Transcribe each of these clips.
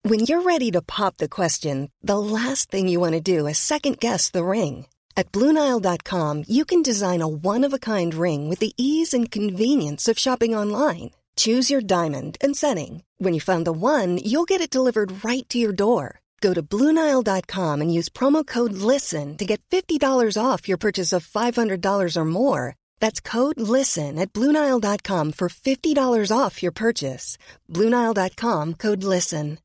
When you're ready to pop the question, the last thing you want to do is second-guess the ring. At BlueNile.com, you can design a one-of-a-kind ring with the ease and convenience of shopping online. Choose your diamond and setting. When you find the one, you'll get it delivered right to your door. Go to BlueNile.com and use promo code LISTEN to get $50 off your purchase of $500 or more. That's code LISTEN at BlueNile.com for $50 off your purchase. BlueNile.com, code LISTEN.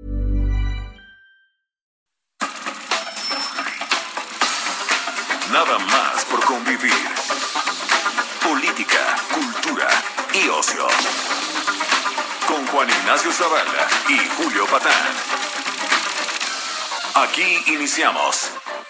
Nada más por convivir. Política, cultura y ocio. Con Juan Ignacio Zavala y Julio Patán. Aquí iniciamos.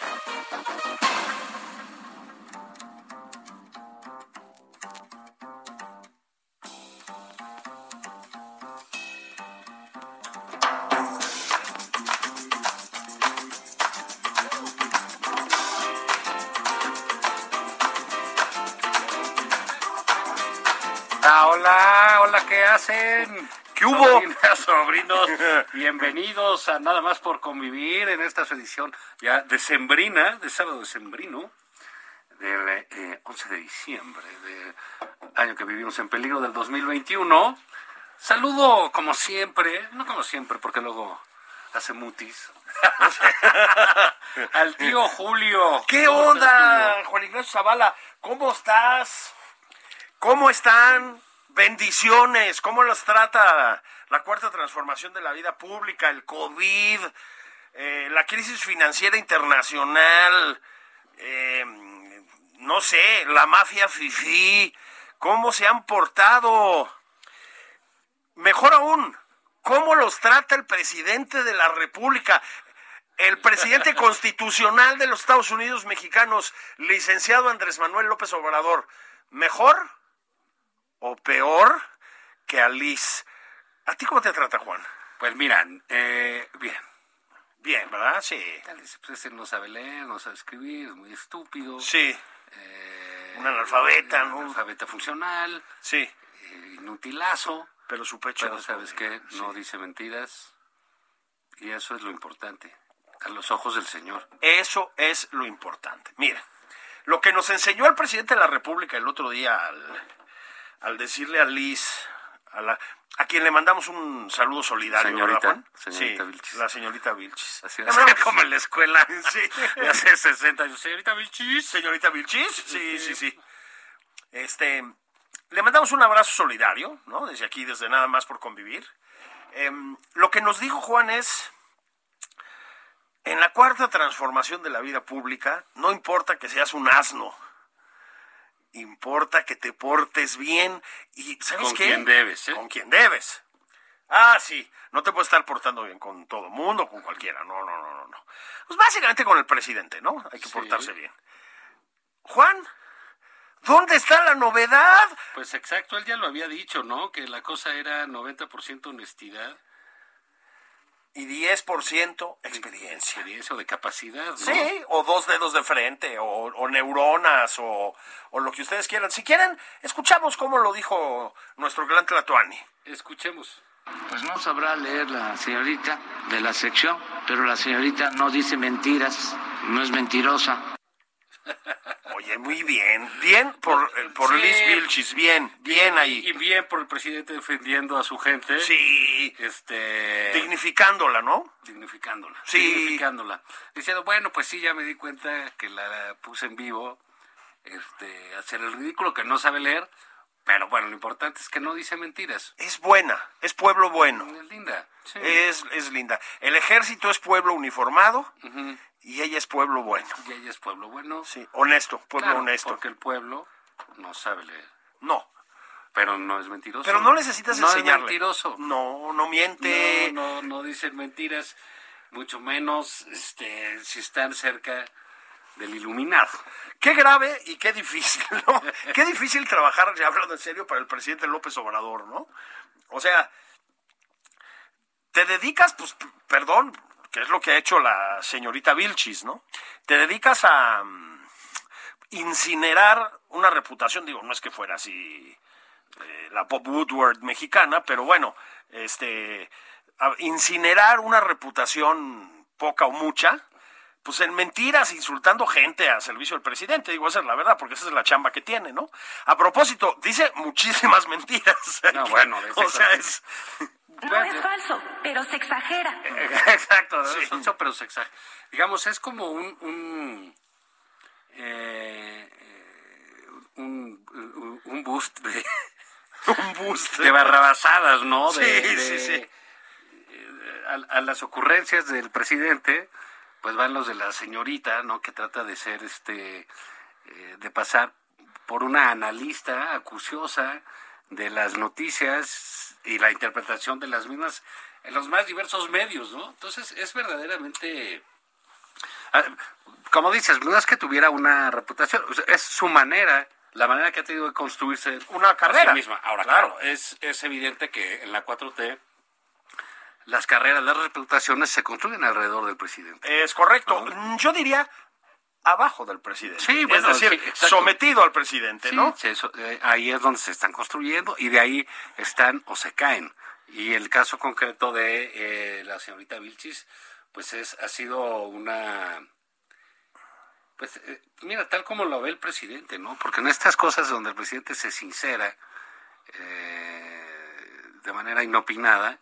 Hola, ¿qué hacen? ¿Qué hubo? Sobrinos, bienvenidos a Nada más por convivir en esta su edición ya decembrina, de sábado decembrino, del 11 de diciembre, del año que vivimos en peligro del 2021. Saludo como siempre, no como siempre porque luego hace mutis, al tío Julio. ¿Qué onda, Juan Ignacio Zavala? ¿Cómo estás? ¿Cómo están? Bendiciones. ¿Cómo los trata la cuarta transformación de la vida pública, el COVID, la crisis financiera internacional, no sé, la mafia fifí? ¿Cómo se han portado? Mejor aún, ¿cómo los trata el presidente de la República? El presidente constitucional de los Estados Unidos mexicanos, licenciado Andrés Manuel López Obrador. ¿Mejor o peor que a Liz? ¿A ti cómo te trata, Juan? Pues miran, bien. Bien, ¿verdad? Sí. Pues él no sabe leer, no sabe escribir, es muy estúpido. Sí. Un analfabeta, ¿no? Un analfabeta funcional. Sí. Inutilazo. Pero su pecho... Pero ¿sabes qué? No dice mentiras. Y eso es lo importante. A los ojos del Señor. Eso es lo importante. Mira, lo que nos enseñó el presidente de la República el otro día al decirle a Liz, a quien le mandamos un saludo solidario, señorita, ¿verdad, Juan? señorita sí, Vilchis. la señorita Vilchis. Así es como en la escuela, sí. De hace 60 años. Señorita Vilchis. Señorita Vilchis, sí. Le mandamos un abrazo solidario, ¿no? Desde aquí, desde Nada más por convivir. Lo que nos dijo Juan es, en la cuarta transformación de la vida pública, no importa que seas un asno, importa que te portes bien y, ¿sabes qué? Con quien debes, ¿eh? Con quien debes. Ah, sí, no te puedes estar portando bien con todo mundo, con cualquiera, no. Pues básicamente con el presidente, ¿no? Hay que portarse bien. Juan, ¿dónde está la novedad? Pues exacto, él ya lo había dicho, ¿no? Que la cosa era 90% honestidad. Y 10% experiencia. Experiencia o de capacidad, ¿no? Sí, o 2 dedos de frente, o neuronas, o lo que ustedes quieran. Si quieren, escuchamos cómo lo dijo nuestro gran Tlatoani. Escuchemos. Pues no sabrá leer la señorita de la sección, pero la señorita no dice mentiras, no es mentirosa. Oye, muy bien. Bien por Sí. Liz Vilchis, bien ahí. Y bien por el presidente defendiendo a su gente. Sí. Dignificándola, ¿no? Dignificándola. Sí. Dignificándola. Diciendo, bueno, pues sí, ya me di cuenta que la puse en vivo, hacer el ridículo, que no sabe leer, pero bueno, lo importante es que no dice mentiras. Es buena, es pueblo bueno. Es linda. Sí. Es linda. El ejército es pueblo uniformado. Uh-huh. Y ella es pueblo bueno. Y ella es pueblo bueno. Sí, honesto, pueblo claro, honesto. Porque el pueblo no sabe leer. No. Pero no es mentiroso. Pero no necesitas enseñarle. No es mentiroso. No miente. No dicen mentiras, mucho menos si están cerca del iluminado. Qué grave y qué difícil, ¿no? Qué difícil trabajar, ya hablando en serio, para el presidente López Obrador, ¿no? O sea, te dedicas, pues, perdón, que es lo que ha hecho la señorita Vilchis, ¿no? Te dedicas a incinerar una reputación, digo, no es que fuera así la Bob Woodward mexicana, pero bueno, incinerar una reputación poca o mucha, pues en mentiras, insultando gente a servicio del presidente. Digo, esa es la verdad, porque esa es la chamba que tiene, ¿no? A propósito, dice muchísimas mentiras. No, bueno, o sea, es... No es falso, pero se exagera. Exacto, Sí. es falso, pero se exagera. Digamos, es como un boost de... un boost. de barrabasadas, ¿no? Sí. A las ocurrencias del presidente, pues van los de la señorita, ¿no? Que trata de ser, de pasar por una analista acuciosa de las noticias y la interpretación de las mismas en los más diversos medios, ¿no? Entonces es verdaderamente, como dices, no es que tuviera una reputación, es su manera, la manera que ha tenido de construirse Una carrera. a sí misma. Ahora, Claro. claro, es evidente que en la 4T las carreras, las reputaciones se construyen alrededor del presidente. Es correcto. Yo diría abajo del presidente. Sí, bueno, es decir, sí, exacto. sometido al presidente, Sí, ¿no? ahí es donde se están construyendo y de ahí están o se caen. Y el caso concreto de la señorita Vilchis, pues ha sido una... Pues mira, tal como lo ve el presidente, ¿no? Porque en estas cosas donde el presidente se sincera de manera inopinada,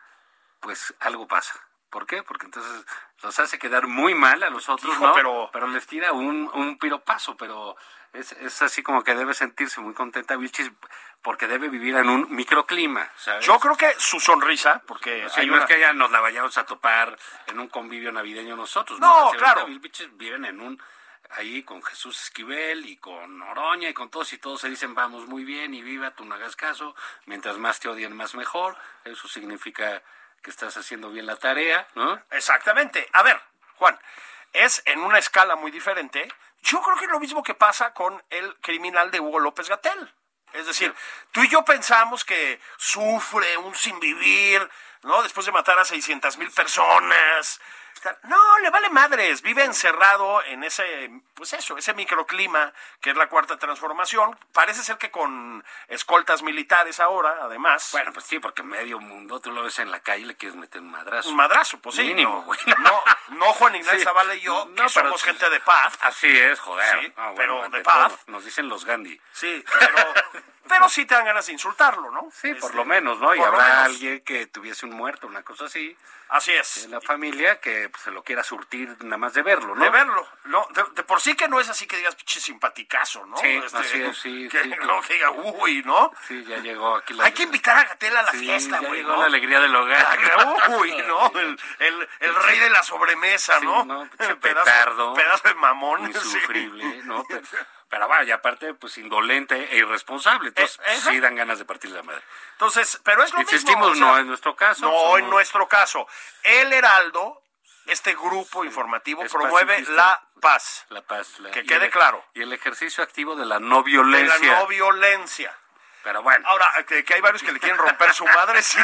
pues algo pasa. ¿Por qué? Porque entonces los hace quedar muy mal a los otros, Hijo, ¿no? Pero les tira un piropazo, pero es así como que debe sentirse muy contenta Vilchis porque debe vivir en un microclima, ¿sabes? Yo creo que su sonrisa, porque Sí, hay no una... es que ya nos la vayamos a topar en un convivio navideño nosotros. No, La señorita claro. Vilchis viven ahí con Jesús Esquivel y con Oroña y con todos, y todos se dicen vamos muy bien y viva, tú no hagas caso, mientras más te odien más mejor, eso significa que estás haciendo bien la tarea, ¿no? Exactamente. A ver, Juan, es en una escala muy diferente. Yo creo que es lo mismo que pasa con el criminal de Hugo López-Gatell. Es decir, tú y yo pensamos que sufre un sinvivir, ¿no? Después de matar a 600,000 personas. No, le vale madres. Vive encerrado en ese microclima que es la Cuarta Transformación. Parece ser que con escoltas militares ahora, además. Bueno, pues sí, porque medio mundo, tú lo ves en la calle y le quieres meter un madrazo. Un madrazo, pues sí. Mínimo, no, güey. no Juan Ignacio Sí. Zavala y yo, que No, pero somos sí. gente de paz. Así es, joder. Sí, Ah, bueno, pero ante de paz. todo, nos dicen los Gandhi. Sí, pero sí te dan ganas de insultarlo, ¿no? Sí, por lo menos, ¿no? Y por lo habrá menos. alguien que tuviese un muerto, una cosa así, Así es. en la familia, que pues, se lo quiera surtir nada más de verlo, ¿no? De verlo, no, de por sí que no es así que digas pinche simpaticazo, ¿no? Sí, así es, sí, que, sí, no, que diga, uy, ¿no? Sí, ya llegó aquí Hay que invitar a Gatell a la sí, fiesta, ya güey, llegó ¿no? la alegría del hogar. Uy, ¿no? El rey de la sobremesa, Sí, ¿no? no, pinche petardo. Pedazo de mamón. Insufrible, ¿no? Pero vaya, aparte, pues indolente e irresponsable. Entonces, sí dan ganas de partir la madre. Entonces, pero es lo mismo. Insistimos, o sea, no en nuestro caso. No en nuestro caso. El Heraldo, este grupo informativo, es promueve pacifista. la paz. La paz. Que quede claro. Y el ejercicio activo de la no De violencia. la no violencia. Pero bueno. Ahora, que hay varios que le quieren romper su madre, sí,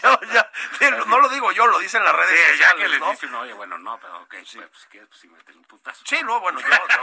no lo digo yo, lo dicen las redes Sí, ya sociales, que les ¿no? dicen, oye, bueno, no, pero ok, sí. Pues si quieres, pues sí, métele un putazo. Sí, no, bueno,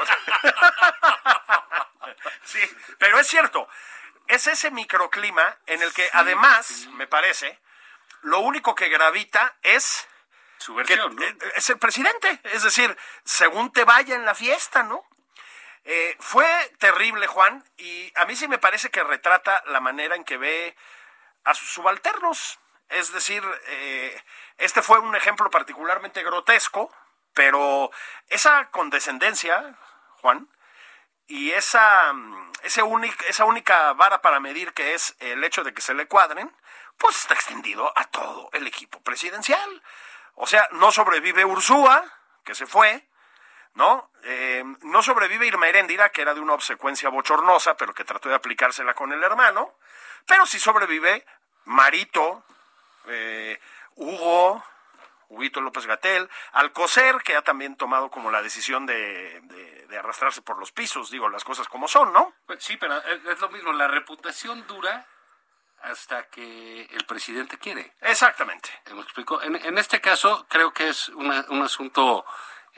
sí, pero es cierto, es ese microclima en el que además, me parece, lo único que gravita es Su que versión, ¿no? es el presidente, es decir, según te vaya en la fiesta, ¿no? Fue terrible, Juan, y a mí sí me parece que retrata la manera en que ve a sus subalternos. Es decir, este fue un ejemplo particularmente grotesco, pero esa condescendencia, Juan, y esa única vara para medir que es el hecho de que se le cuadren, pues está extendido a todo el equipo presidencial. O sea, no sobrevive Ursúa, que se fue, ¿no? No sobrevive Irma Heréndira, que era de una obsecuencia bochornosa, pero que trató de aplicársela con el hermano, pero sí sobrevive Marito, Huguito López-Gatell, Alcocer, que ha también tomado como la decisión de arrastrarse por los pisos, digo, las cosas como son, ¿no? Pues sí, pero es lo mismo, la reputación dura hasta que el presidente quiere. Exactamente. ¿Me explico? En este caso, creo que es un asunto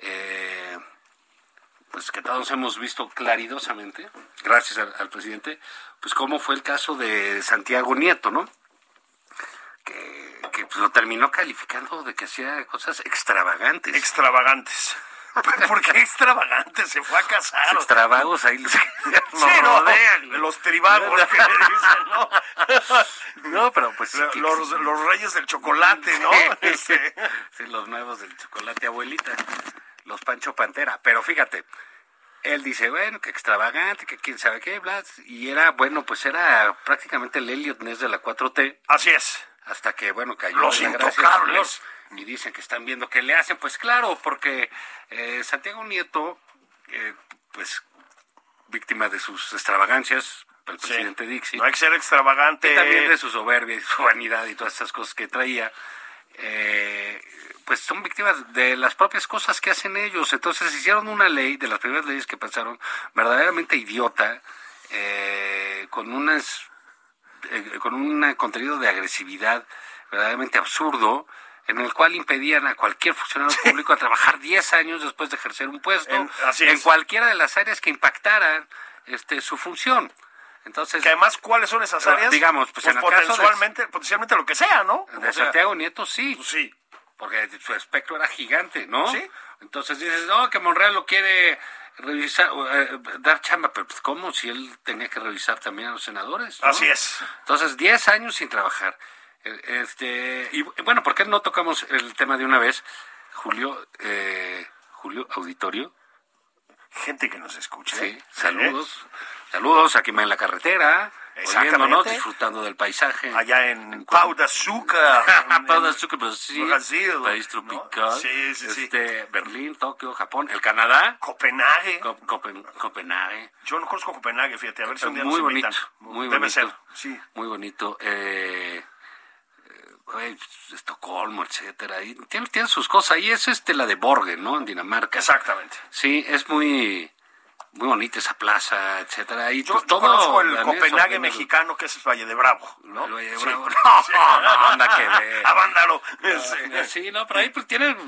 pues que todos hemos visto claridosamente, gracias al presidente, pues cómo fue el caso de Santiago Nieto, ¿no? que pues, lo terminó calificando de que hacía cosas extravagantes. Extravagantes. ¿Por qué extravagantes? Se fue a casar. Extravagos ahí los Sí, rodean. Los tribagos que le dicen, ¿no? No, pero pues... Los reyes del chocolate, ¿no? Sí, los nuevos del chocolate, abuelita. Los Pancho Pantera. Pero fíjate, él dice, bueno, que extravagante, que quién sabe qué, bla. Y era, bueno, pues era prácticamente el Elliot Ness de la 4T. Así es. Hasta que, bueno, cayó Los la gracia del intocables. Señor. Y dicen que están viendo qué le hacen. Pues claro, porque Santiago Nieto, pues víctima de sus extravagancias, el presidente Dixie. No hay que ser extravagante. Y también de su soberbia y su vanidad y todas esas cosas que traía. Pues son víctimas de las propias cosas que hacen ellos. Entonces hicieron una ley, de las primeras leyes que pensaron, verdaderamente idiota, con un contenido de agresividad verdaderamente absurdo, en el cual impedían a cualquier funcionario público a trabajar 10 años después de ejercer un puesto en cualquiera de las áreas que impactaran su función. Entonces, que además, ¿cuáles son esas áreas? Digamos, pues en el potencialmente lo que sea, ¿no? De Santiago Nieto, sí. Pues sí. Porque su espectro era gigante, ¿no? Sí. Entonces dices, no, que Monreal lo quiere revisar, dar chamba, pero pues ¿cómo? Si él tenía que revisar también a los senadores, ¿no? Así es. Entonces, 10 años sin trabajar. Y bueno, ¿por qué no tocamos el tema de una vez? Julio, auditorio. Gente que nos escucha. Sí, saludos, aquí en la carretera, oyéndonos, disfrutando del paisaje. Allá en Pau de Azúcar. Pau de Azúcar, Brasil, país tropical. ¿No? Sí. Berlín, Tokio, Japón, el Canadá. Copenhague. Copenhague. Yo no conozco Copenhague, fíjate, a ver si un día muy nos bonito, invitan. muy Debe bonito. ser, sí. Muy bonito. Estocolmo, etcétera. Y tiene sus cosas. Y es la de Borgen, ¿no? En Dinamarca. Exactamente. Sí, es muy bonita esa plaza, etcétera. Y yo pues, todo conozco el danés, Copenhague mexicano, que es Valle de Bravo, ¿no? El Valle de Sí. Bravo. No, anda que ver. Avándalo. Sí, no, pero ahí pues tienen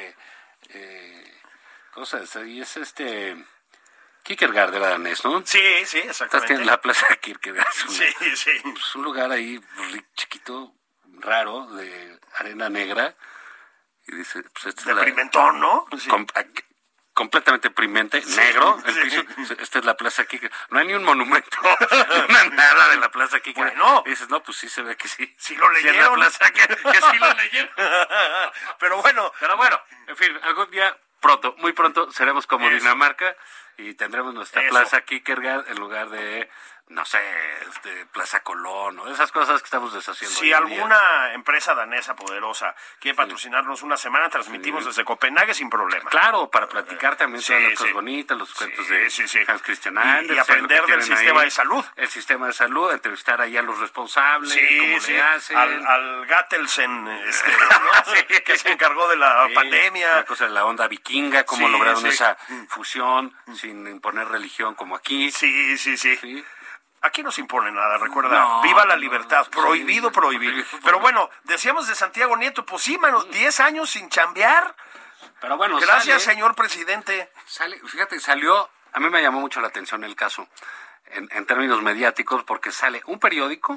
cosas. Y es Kierkegaard era danés, ¿no? Sí, exactamente. Tiene la plaza de Kierkegaard. Sí. Es un lugar ahí chiquito, raro, de arena negra. Y dice, pues esta es Deprimentón, ¿no? Sí. Completamente deprimente, negro, el piso. Esta es la plaza aquí. No hay ni un monumento, nada de la plaza aquí. Bueno. Y dices, no, pues sí se ve que sí. Sí lo leyeron. Sí es la plaza que sí lo leyeron. Pero bueno, en fin, algún día muy pronto seremos como Dinamarca y tendremos nuestra plaza Kierkegaard en lugar de, no sé, Plaza Colón o esas cosas que estamos deshaciendo. Si alguna empresa danesa poderosa quiere patrocinarnos una semana, transmitimos desde Copenhague sin problema. Claro, para platicar también todas las cosas bonitas, los cuentos de Hans Christian Andersen. Y aprender del sistema de salud. El sistema de salud, entrevistar ahí a los responsables, cómo le hacen. Al Gattelsen, ¿no? que se encargó de la pandemia. La cosa de la onda vikinga, cómo lograron esa fusión sin imponer religión como aquí. Sí. Aquí no se impone nada, recuerda, viva la libertad, prohibido prohibir. Pero bueno, decíamos de Santiago Nieto, pues sí, mano, 10 años sin chambear. Pero bueno, gracias, señor presidente. Salió, a mí me llamó mucho la atención el caso, en términos mediáticos, porque sale un periódico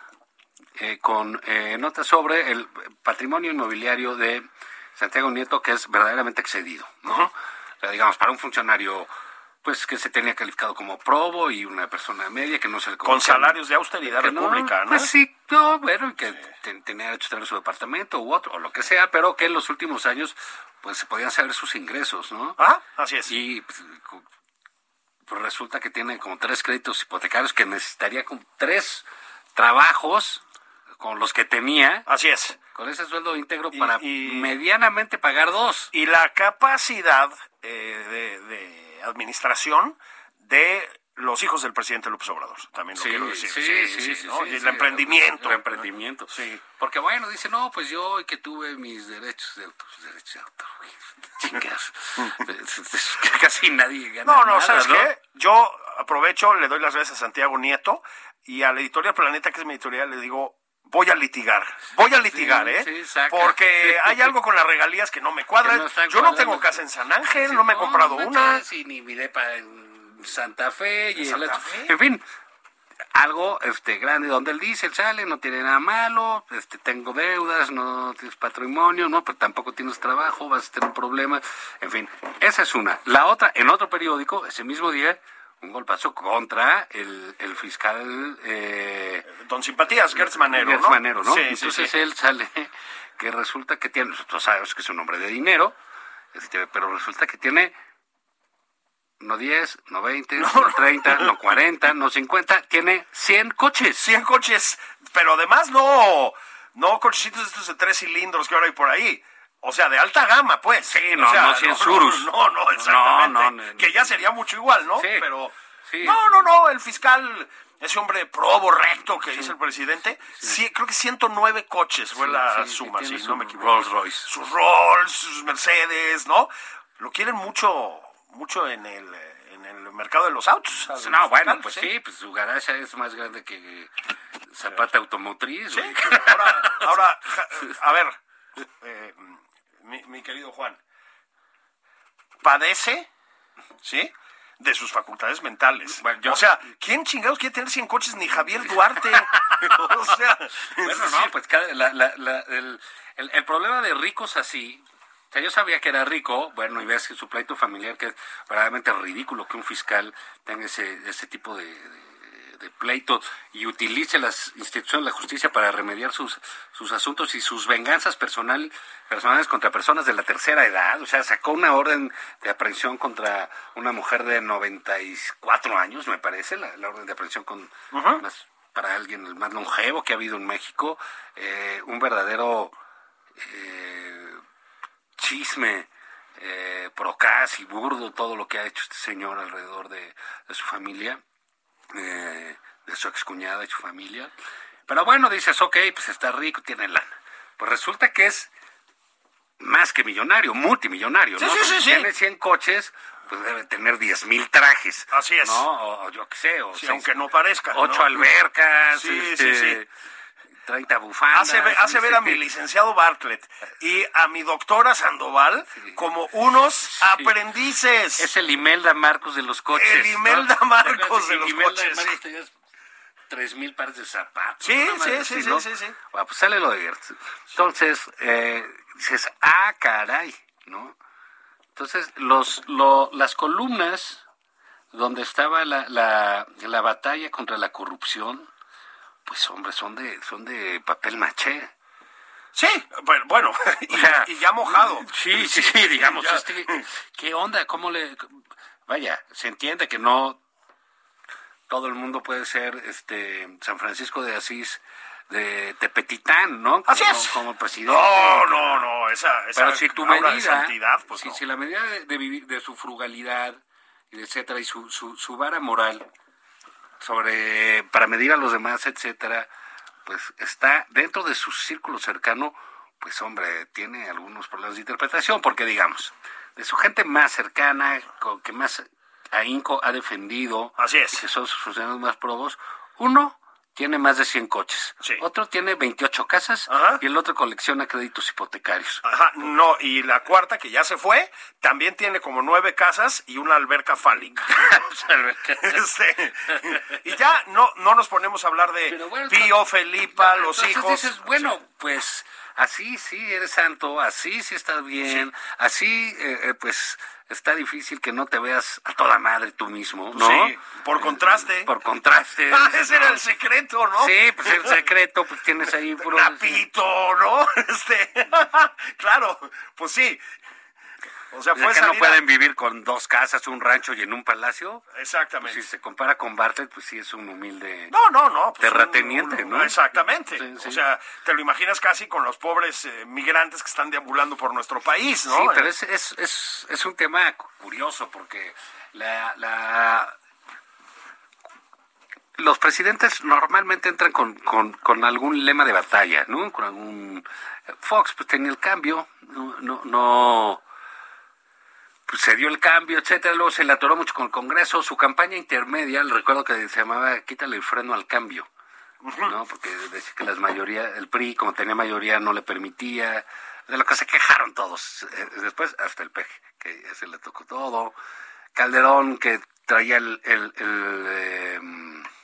con notas sobre el patrimonio inmobiliario de Santiago Nieto, que es verdaderamente excedido, ¿no? O sea, digamos, para un funcionario pues que se tenía calificado como probo y una persona media que no se le con salarios de austeridad republicana. Pues sí, bueno, que tenía derecho a tener su departamento u otro, o lo que sea, pero que en los últimos años pues se podían saber sus ingresos, ¿no? Así es. Y pues resulta que tiene como 3 créditos hipotecarios que necesitaría como 3 trabajos con los que tenía. Así es. Con ese sueldo íntegro para medianamente pagar 2. Y la capacidad de administración de los hijos del presidente López Obrador, también lo quiero decir. Sí, ¿no? Y el emprendimiento. El emprendimiento, sí. Porque bueno, dice, no, pues yo que tuve mis derechos de autor. Chingas. Casi nadie gana nada, ¿sabes qué? Yo aprovecho, le doy las gracias a Santiago Nieto y a la editorial Planeta, que es mi editorial, le digo, voy a litigar, porque hay algo con las regalías que no me cuadra. Yo no tengo casa en San Ángel, no me he comprado una. Sí, ni mi depa en Santa Fe. ¿En Santa Fe? En fin, algo grande, donde él dice, él sale, no tiene nada malo, tengo deudas, no tienes patrimonio, no, pero tampoco tienes trabajo, vas a tener un problema, en fin, esa es una. La otra, en otro periódico, ese mismo día, un golpazo contra el fiscal... Don Simpatías, Gertz Manero, Gertz Manero, ¿no? Sí, entonces sí. él sale, que resulta que tiene, nosotros sabemos que es un hombre de dinero, pero resulta que tiene... No 10, no 20, no 30, no 40, no 50, tiene 100 coches. 100 coches, pero además no cochecitos estos de 3 cilindros que ahora hay por ahí. O sea, de alta gama, pues. Sí, no, o sea, no 100 Surus. No, exactamente. No, que ya sería mucho igual, ¿no? Sí, pero sí. No, el fiscal, ese hombre probo recto que dice el presidente, sí, creo que 109 coches fue la suma, si no me equivoco. Rolls Royce. Sus Rolls, sus Mercedes, ¿no? Lo quieren mucho en el mercado de los autos. No, bueno, pues sí, pues su garaje es más grande que Zapata Automotriz. Sí. Ahora, a ver, mi querido Juan, padece, ¿sí?, de sus facultades mentales. Bueno, o sea, ¿quién chingados quiere tener 100 coches? Ni Javier Duarte. O sea, bueno, no, pues el problema de ricos así... O sea, yo sabía que era rico, bueno, y ves que su pleito familiar, que es verdaderamente ridículo que un fiscal tenga ese tipo de pleito y utilice las instituciones de la justicia para remediar sus asuntos y sus venganzas personales contra personas de la tercera edad. O sea, sacó una orden de aprehensión contra una mujer de 94 años, me parece, la orden de aprehensión para alguien el más longevo que ha habido en México, un verdadero... chisme procaz y burdo todo lo que ha hecho este señor alrededor de su familia, de su excuñada y su familia. Pero bueno, dices, ok, pues está rico, tiene lana. Pues resulta que es más que millonario, multimillonario, ¿no? Sí. Tiene 100 coches, pues debe tener 10,000 trajes. Así es. ¿No? O yo qué sé, o sí, aunque no parezca. 8 ¿no? albercas, sí. 30 bufandas. Hace ver a mi licenciado Bartlett y a mi doctora Sandoval como unos aprendices. Es el Imelda Marcos de los coches. El Imelda Marcos de los coches. Marcos tenías 3,000 pares de zapatos. Sí. Bueno, pues sale lo de Gertz. Entonces, dices, caray, ¿no? Entonces, las columnas donde estaba la batalla contra la corrupción, pues hombre, son de papel maché. Sí, bueno, y ya mojado. Sí, digamos, ¿qué onda? ¿Cómo le...? Vaya, se entiende que no todo el mundo puede ser San Francisco de Asís de Tepetitán, ¿no? Así es. Como presidente. No, esa pero si tu aura de medida, santidad, pues si la medida de vivir, de su frugalidad, y etcétera, y su vara moral para medir a los demás, etcétera, pues está dentro de su círculo cercano, pues hombre, tiene algunos problemas de interpretación, porque digamos, de su gente más cercana, que más ahínco ha defendido, así es, que son sus funcionarios más probos, uno tiene más de 100 coches, sí. Otro tiene 28 casas, y el otro colecciona créditos hipotecarios. No, y la cuarta, que ya se fue, también tiene como 9 casas y una alberca fálica. Y ya no nos ponemos a hablar de bueno, Pío, Felipa, los hijos. Dices, bueno, pues así sí eres santo, así sí estás bien, sí. Así pues está difícil que no te veas a toda madre tú mismo, ¿no? Sí, por contraste. Por contraste. Ese era el secreto, ¿no? Sí, pues el secreto, pues tienes ahí puro... Napito, ¿no? Claro, pues sí. O sea, fue que no pueden vivir con 2 casas, un rancho y en un palacio. Exactamente. Pues si se compara con Bartlett, pues sí es un humilde pues terrateniente, ¿no? Exactamente. Sí. O sea, te lo imaginas casi con los pobres migrantes que están deambulando por nuestro país, ¿no? Sí, pero es un tema curioso porque los presidentes normalmente entran con algún lema de batalla, ¿no? Con algún... Fox pues tenía el cambio, no pues se dio el cambio, etcétera, luego se le atoró mucho con el Congreso, su campaña intermedia, recuerdo que se llamaba Quítale el freno al cambio, ¿no? Porque decía que el PRI, como tenía mayoría, no le permitía, de lo que se quejaron todos, después hasta el PG, que ese le tocó todo, Calderón, que traía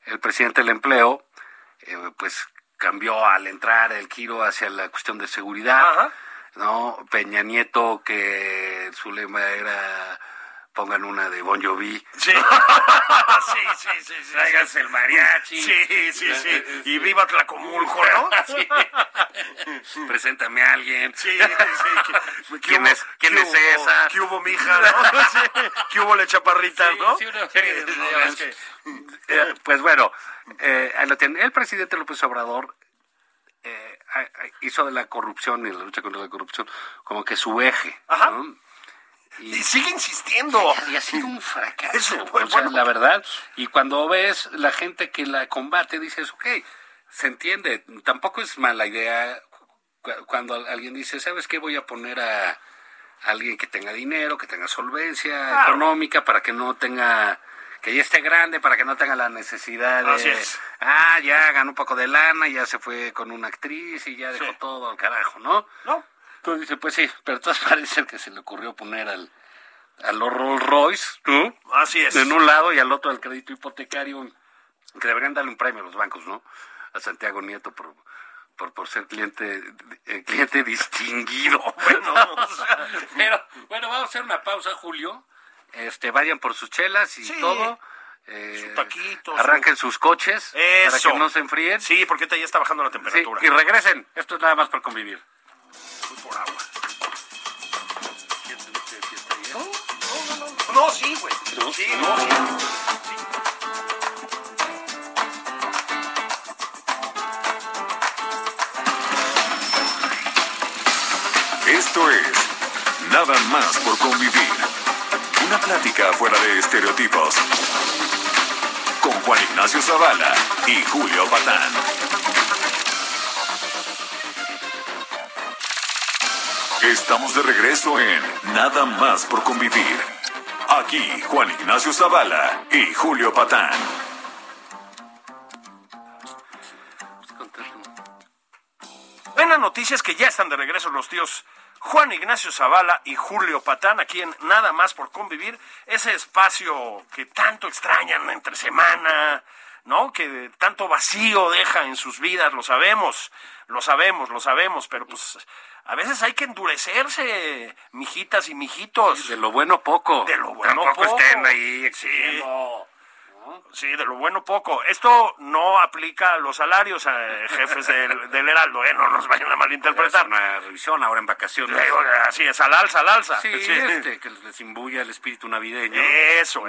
el presidente del empleo, pues cambió al entrar el giro hacia la cuestión de seguridad. Ajá. ¿No? Peña Nieto, que su lema era pongan una de Bon Jovi. Sí. sí. Tráiganse el mariachi. Sí. Y viva Tlacomulco, ¿no? Sí. Preséntame a alguien. Sí. ¿Quién es esa? ¿Qué hubo, mija, no? Sí. ¿Qué hubo, le chaparrita, no? Sí, una serie de pues bueno, ahí lo tiene. El presidente López Obrador hizo de la corrupción y la lucha contra la corrupción como que su eje. Ajá. ¿no? Y sigue insistiendo. Y ha sido un fracaso. Eso, o sea, la verdad. Y cuando ves la gente que la combate, dices, ok, se entiende. Tampoco es mala idea cuando alguien dice, ¿sabes qué? Voy a poner a alguien que tenga dinero, que tenga solvencia económica, para que no tenga... que ya esté grande, para que no tenga la necesidad de... Así es. Ya ganó un poco de lana, ya se fue con una actriz y ya dejó todo al carajo, ¿no? No. Entonces dice, pues sí, pero entonces parece que se le ocurrió poner a los Rolls Royce, ¿no? Así es. En un lado y al otro al crédito hipotecario, que deberían darle un premio a los bancos, ¿no? A Santiago Nieto por ser cliente distinguido. Pero, bueno, vamos a hacer una pausa, Julio. Vayan por sus chelas y todo. Su taquito. Arranquen sus coches para que no se enfríen. Sí, porque ahorita ya está bajando la temperatura. Sí, y regresen. Esto es nada más por convivir. Por agua. No, sí, güey. Sí. Esto es Nada más por convivir. Una plática fuera de estereotipos. Con Juan Ignacio Zavala y Julio Patán. Estamos de regreso en Nada más por convivir. Aquí Juan Ignacio Zavala y Julio Patán. Buenas noticias que ya están de regreso los tíos Juan Ignacio Zavala y Julio Patán aquí en Nada más por convivir, ese espacio que tanto extrañan entre semana, ¿no? Que tanto vacío deja en sus vidas, lo sabemos, pero pues a veces hay que endurecerse, mijitas y mijitos. De lo bueno poco. De lo bueno Tampoco poco. estén ahí exigiendo. Sí, de lo bueno poco. Esto no aplica a los salarios, jefes del Heraldo, no nos vayan a malinterpretar. Una revisión ahora en vacaciones. Así es, al alza. Sí, que les imbuya el espíritu navideño. Eso.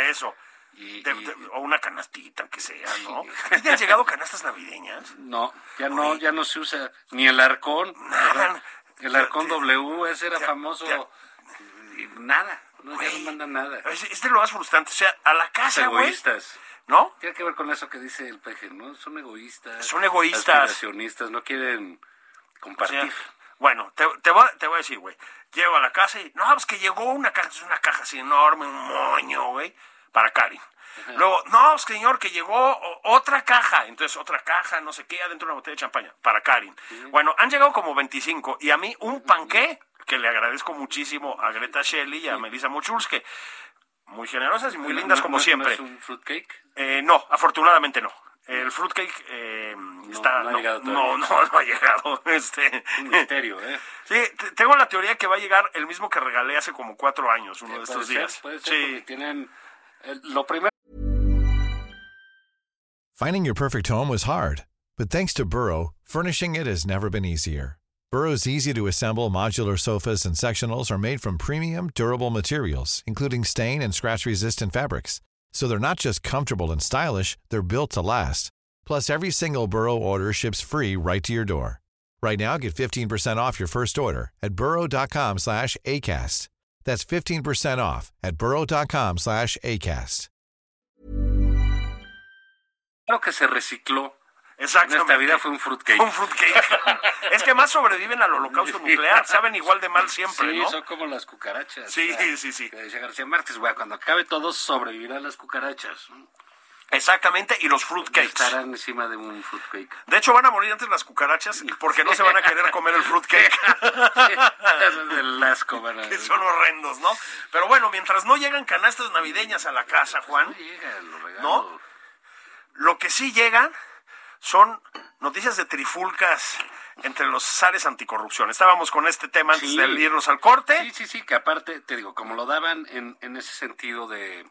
O una canastita, que sea, ¿no? Sí. ¿Te han llegado canastas navideñas? No, ya no se usa ni el arcón. Nada. El arcón W, ese era famoso. Y nada, ya no mandan nada. Es de lo más frustrante, o sea, a la casa, güey. Egoístas. ¿No? Tiene que ver con eso que dice el peje, ¿no? Son egoístas. Aspiracionistas, no quieren compartir. O sea, bueno, te voy a decir, güey. Llego a la casa y, no, pues que llegó una caja así enorme, un moño, güey, para Karin. Ajá. Luego, no, señor, que llegó otra caja. Entonces, otra caja, no sé qué, adentro de una botella de champaña, para Karin. Uh-huh. Bueno, han llegado como 25 y a mí un panqué, que le agradezco muchísimo a Greta Shelley y a Melissa Mochulske. Muy generosas y muy lindas como siempre. ¿No es un fruitcake? No, afortunadamente no. El fruitcake no ha llegado todavía. No ha llegado. Un misterio, ¿eh? Sí, tengo la teoría que va a llegar el mismo que regalé hace como 4 años, uno de estos días. Puede ser, porque tienen... lo primero... Finding your perfect home was hard, but thanks to Burrow, furnishing it has never been easier. Burrow's easy-to-assemble modular sofas and sectionals are made from premium, durable materials, including stain and scratch-resistant fabrics. So they're not just comfortable and stylish, they're built to last. Plus, every single Burrow order ships free right to your door. Right now, get 15% off your first order at burrow.com/ACAST. That's 15% off at burrow.com/ACAST. Claro que se recicló. Exactamente. En esta vida fue un fruitcake. Un fruitcake. Es que más sobreviven al holocausto nuclear. Saben igual de mal siempre, sí, ¿no? Sí, son como las cucarachas. Sí. Que decía García Márquez, güey, cuando acabe todo sobrevivirán las cucarachas. Exactamente, y los fruitcakes. Estarán encima de un fruitcake. De hecho, van a morir antes las cucarachas porque no se van a querer comer el fruitcake. Sí, eso es del asco, ¿verdad? Que son horrendos, ¿no? Pero bueno, mientras no llegan canastas navideñas a la casa, Juan. No llega, lo regalo. ¿No? Lo que sí llegan son noticias de trifulcas entre los zares anticorrupción. Estábamos con este tema antes de irnos al corte. Sí, que aparte, te digo, como lo daban en ese sentido de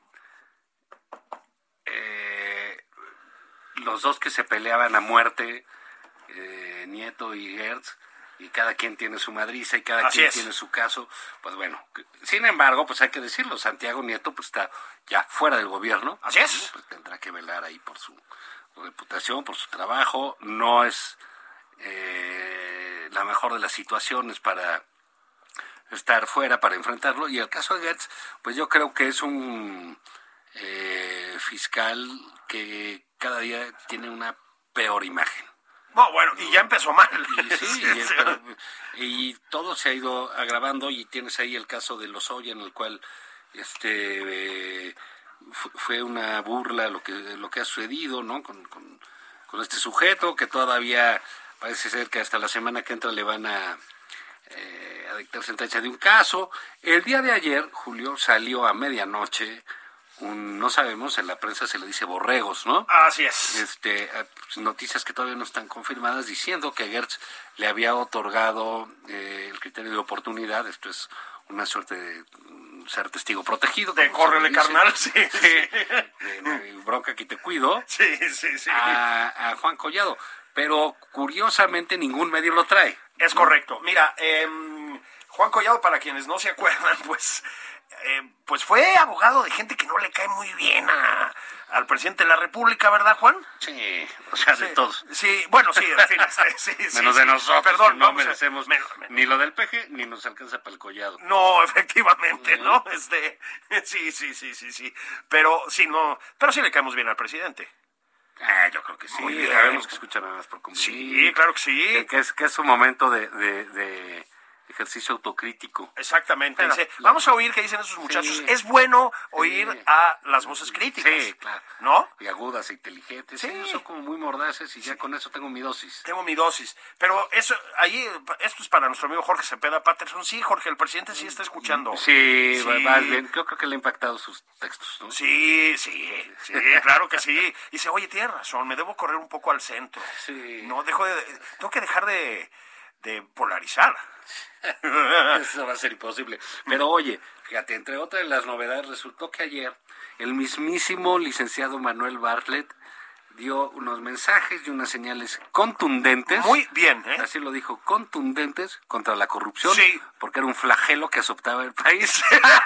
los dos que se peleaban a muerte, Nieto y Gertz, y cada quien tiene su madriza y cada quien tiene su caso, pues bueno, sin embargo, pues hay que decirlo, Santiago Nieto pues está ya fuera del gobierno. Así es. Pues tendrá que velar ahí por su reputación, por su trabajo, no es la mejor de las situaciones para estar fuera, para enfrentarlo, y el caso de Gertz, pues yo creo que es un fiscal que cada día tiene una peor imagen. No, bueno, y ya empezó mal. Y todo se ha ido agravando, y tienes ahí el caso de Lozoya, en el cual fue una burla lo que ha sucedido, ¿no? Con este sujeto, que todavía parece ser que hasta la semana que entra le van a dictar sentencia de un caso. El día de ayer, Julio, salió a medianoche no sabemos, en la prensa se le dice borregos, ¿no? Así es. Noticias que todavía no están confirmadas, diciendo que Gertz le había otorgado el criterio de oportunidad. Esto es una suerte de ser testigo protegido. De córrele, carnal, sí. De bronca que te cuido. Sí. A Juan Collado. Pero curiosamente ningún medio lo trae. Es correcto. Mira, Juan Collado, para quienes no se acuerdan, pues fue abogado de gente que no le cae muy bien al presidente de la República, ¿verdad, Juan? Sí, o sea, de todos. Sí, bueno, sí, en fin, sí. Menos de nosotros, perdón, no merecemos ni lo del PG, ni nos alcanza para el Collado. No, efectivamente, ¿no? Sí. Pero sí le caemos bien al presidente. Yo creo que sí. Sabemos que escucha nada más por convivir. Sí, claro que sí. Que es un momento de ejercicio autocrítico. Exactamente. Vamos a oír qué dicen esos muchachos. Sí. Es bueno oír a las voces críticas. Sí, claro. ¿No? Y agudas e inteligentes. Sí. Ellos son como muy mordaces y ya con eso tengo mi dosis. Pero esto es para nuestro amigo Jorge Cepeda Patterson. Sí, Jorge, el presidente sí está escuchando. Sí. Más bien. Yo creo que le ha impactado sus textos, ¿no? Sí, claro que sí. Dice, oye, tienes razón, me debo correr un poco al centro. Sí. No, tengo que dejar de polarizar. Eso va a ser imposible. Pero oye, fíjate, entre otras de las novedades, resultó que ayer el mismísimo licenciado Manuel Bartlett dio unos mensajes y unas señales contundentes. Muy bien, ¿eh? Así lo dijo, contundentes contra la corrupción. Sí. Porque era un flagelo que azotaba el país.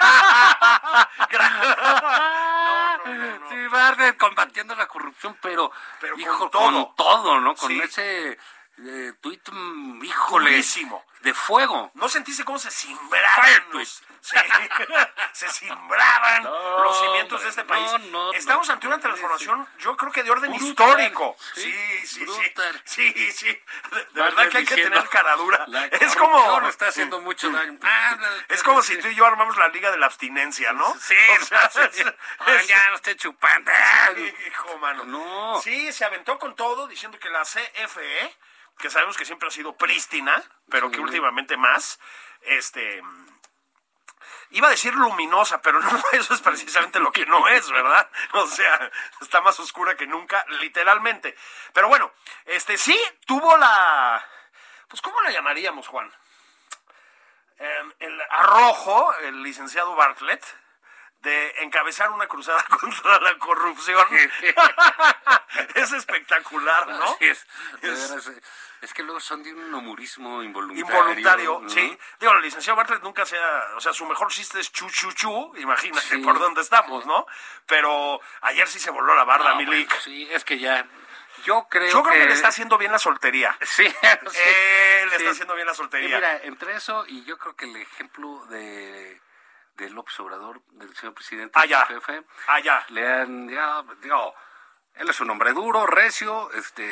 No. Sí, Bartlett combatiendo la corrupción, pero hijo, con todo, ¿no? Con sí. Ese tuit, híjole, durísimo, de fuego. ¿No sentiste cómo se cimbraban se cimbraban los cimientos de este país? Estamos ante una transformación, yo creo que de orden histórico. Sí. De verdad que hay que tener caradura. Es como está haciendo mucho daño. Es como si tú y yo armamos la Liga de la Abstinencia, ¿no? Sí, ya no esté chupando. Hijo, mano. No. Sí, se aventó con todo diciendo que la CFE, que sabemos que siempre ha sido prístina, pero que últimamente más, iba a decir luminosa, pero no, eso es precisamente lo que no es, ¿verdad? O sea, está más oscura que nunca, literalmente. Pero bueno, sí tuvo pues, ¿cómo la llamaríamos, Juan? El arrojo, el licenciado Bartlett, de encabezar una cruzada contra la corrupción. Es espectacular, ¿no? Es que luego son de un humorismo involuntario, ¿no? Sí. Digo, el licenciado Bartlett nunca su mejor chiste es chu, imagínate por dónde estamos, ¿no? Pero ayer sí se voló la barda, Milik. Bueno, sí, es que ya... Yo creo que le está haciendo bien la soltería. Sí. Le está haciendo bien la soltería. Y mira, entre eso y yo creo que el ejemplo de López Obrador, del señor presidente del jefe, le han, digo, él es un hombre duro, recio,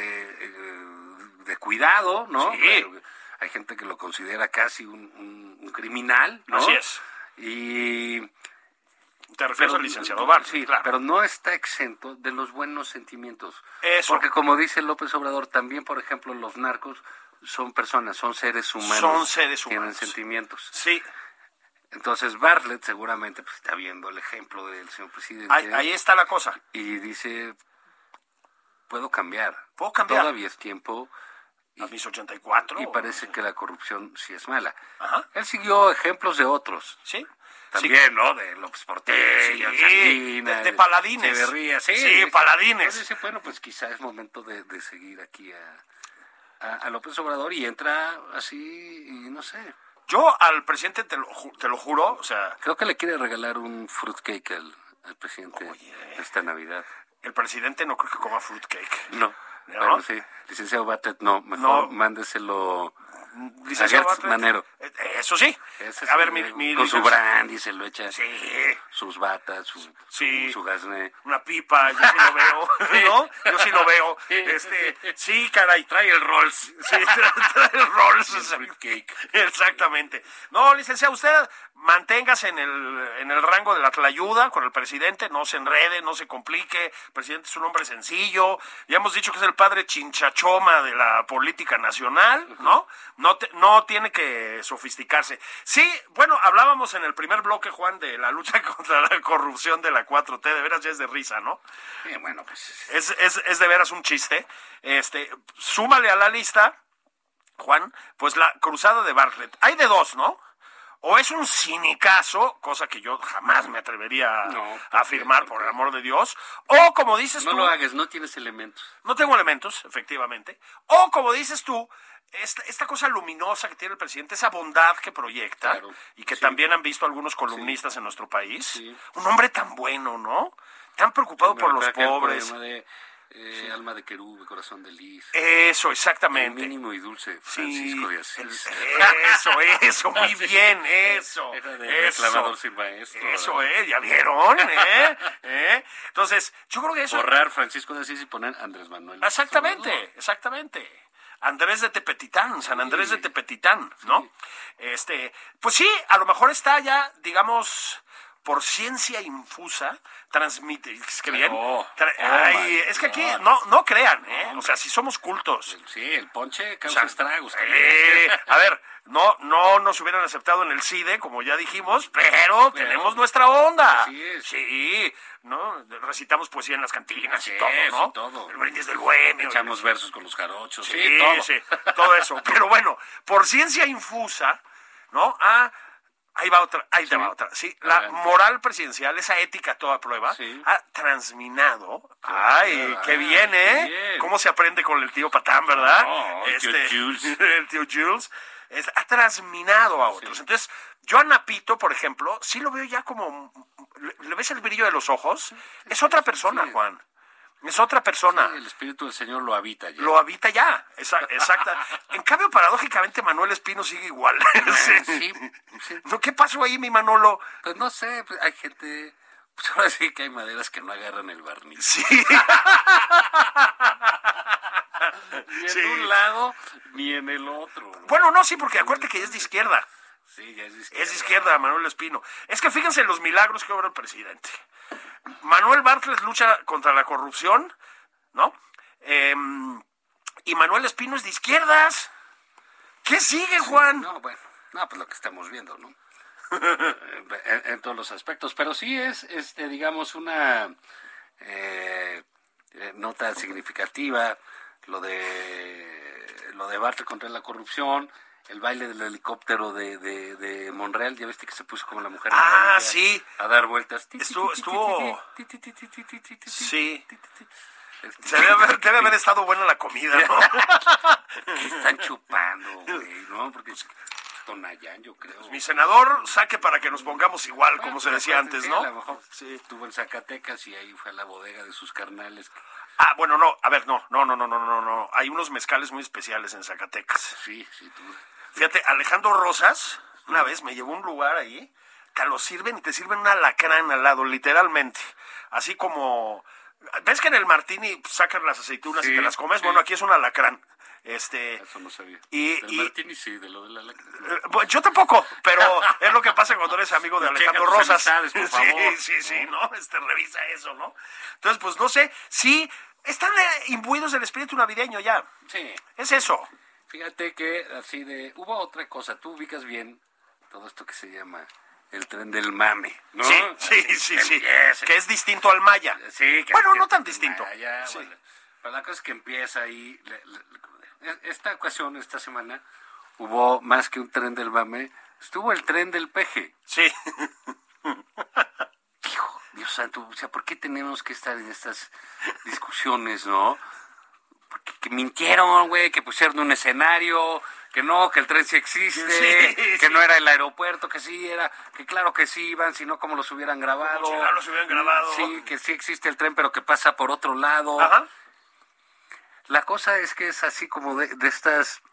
de cuidado, ¿no? Sí. Hay gente que lo considera casi un criminal, ¿no? Así es. Y te refieres al licenciado Bartlett. Sí, claro. Pero no está exento de los buenos sentimientos. Eso. Porque como dice López Obrador, también, por ejemplo, los narcos son personas, son seres humanos. Tienen sentimientos. Sí. Entonces Bartlett seguramente pues está viendo el ejemplo del señor presidente. Ahí está la cosa. Y dice, puedo cambiar. Puedo cambiar. Todavía es tiempo. A mis 84. Y parece que la corrupción sí es mala. Ajá. Él siguió ejemplos de otros. Sí. También, sí. ¿No? De López Portillo, sí, Salinas, de paladines. Echeverría, sí, paladines. Entonces, bueno, pues quizá es momento de seguir aquí a López Obrador y entra así, y no sé. Yo al presidente, te lo juro, o sea... Creo que le quiere regalar un fruitcake al presidente esta Navidad. El presidente no creo que coma fruitcake. No. Bueno, sí. Licenciado Bartlett, no. Mejor mándeselo a Gertz Manero. Eso sí. A ver, con su brandy se lo echa. Sí. Sus batas, su gasné. Una pipa, yo sí lo veo. ¿No? Yo sí lo veo. Sí, caray. Trae el Rolls. Sí, trae el Rolls. El fruitcake. Exactamente. No, licenciado, usted manténgase en el rango de la tlayuda con el presidente, no se enrede, no se complique. El presidente es un hombre sencillo. Ya hemos dicho que es el padre chinchachoma de la política nacional, ¿no? No tiene que sofisticarse. Sí, bueno, hablábamos en el primer bloque, Juan, de la lucha contra la corrupción de la 4T. De veras ya es de risa, ¿no? Bueno, pues... Es de veras un chiste. Súmale a la lista, Juan, pues la cruzada de Bartlett. Hay de dos, ¿no? O es un cinicazo, cosa que yo jamás me atrevería a afirmar, por el amor de Dios. O, como dices tú... No lo hagas, no tienes elementos. No tengo elementos, efectivamente. O, como dices tú, esta cosa luminosa que tiene el presidente, esa bondad que proyecta, claro, y que también han visto algunos columnistas en nuestro país. Sí. Un hombre tan bueno, ¿no? Tan preocupado por los pobres. Alma de querube, corazón de lis. Eso, exactamente. El mínimo y dulce Francisco de Asís. Eso, muy bien, eso. Reclamador sin maestro. Eso, ¿ya vieron? Entonces, yo creo que eso... Borrar Francisco de Asís y poner Andrés Manuel. Exactamente. Andrés de Tepetitán, San Andrés de Tepetitán, ¿no? Pues sí, a lo mejor está ya, digamos... por ciencia infusa, transmite, es que bien, es que aquí no crean, o sea, si somos cultos. Sí, el ponche causa estragos. A ver, no nos hubieran aceptado en el CIDE, como ya dijimos, pero tenemos nuestra onda. Así es. Sí, ¿no? Recitamos poesía en las cantinas y todo, ¿no? ¿no? El brindis del bohemio. Echamos versos con los jarochos. Sí, todo eso. Pero bueno, por ciencia infusa, ¿no? Ahí va otra. Sí, la moral presidencial, esa ética a toda prueba, ha transminado. Qué bien, Bien. ¿Cómo se aprende con el tío Patán, verdad? El tío Jules. Ha transminado a otros. Sí. Entonces, yo a Napito, por ejemplo, sí lo veo ya como... ¿Le ves el brillo de los ojos? Es otra persona, Juan. Es otra persona. Sí, el espíritu del Señor lo habita ya. Exacta. En cambio, paradójicamente, Manuel Espino sigue igual. Sí. ¿No? ¿Qué pasó ahí, mi Manolo? Pues no sé, pues hay gente... Pues ahora sí que hay maderas que no agarran el barniz. Sí. Ni en un lado, ni en el otro. ¿No? Bueno, no, sí, porque acuérdate que es de izquierda. Sí, ya es de izquierda. Es de izquierda, Manuel Espino. Es que fíjense en los milagros que obra el presidente. Manuel Bartlett lucha contra la corrupción, ¿no? Y Manuel Espino es de izquierdas. ¿Qué sigue, Juan? Pues lo que estamos viendo, ¿no? en todos los aspectos. Pero sí es, digamos, una nota significativa lo de Bartlett contra la corrupción. El baile del helicóptero de Monreal, ya viste que se puso como la mujer. Sí. A dar vueltas. Estuvo. Sí. Debe haber estado buena la comida, ¿no? ¿Qué están chupando, güey? ¿No? Porque Tonayán, yo creo. Mi senador, saque para que nos pongamos igual, como se decía antes, ¿no? A lo mejor estuvo en Zacatecas y ahí fue a la bodega de sus carnales. Bueno, no. A ver, no. Hay unos mezcales muy especiales en Zacatecas. Sí, tú. Fíjate, Alejandro Rosas, una vez me llevó a un lugar ahí, te lo sirven y te sirven un alacrán al lado, literalmente. Así como... ¿Ves que en el martini sacan las aceitunas y te las comes? Sí. Bueno, aquí es un alacrán. Eso no sabía. Del martini sí, de lo del alacrán. Yo tampoco, pero es lo que pasa cuando eres amigo de Alejandro Rosas. Por favor. Sí, ¿no? Revisa eso, ¿no? Entonces, pues no sé, sí, están imbuidos del espíritu navideño ya. Sí. Es eso. Fíjate que hubo otra cosa, tú ubicas bien todo esto que se llama el tren del mame, ¿no? Sí. Que es distinto al maya. Sí. Bueno, no tan distinto. Maya, sí. Pero la cosa es que empieza ahí. Esta ocasión, esta semana, hubo más que un tren del mame, estuvo el tren del peje. Sí. Hijo, Dios santo, o sea, ¿por qué tenemos que estar en estas discusiones, no? Porque que mintieron, güey, que pusieron un escenario, que no, que el tren sí existe, que no era el aeropuerto, que sí era, que claro que sí iban, sino como los hubieran grabado. Como si los hubieran grabado. Sí, que sí existe el tren, pero que pasa por otro lado. Ajá. La cosa es que es así como de estas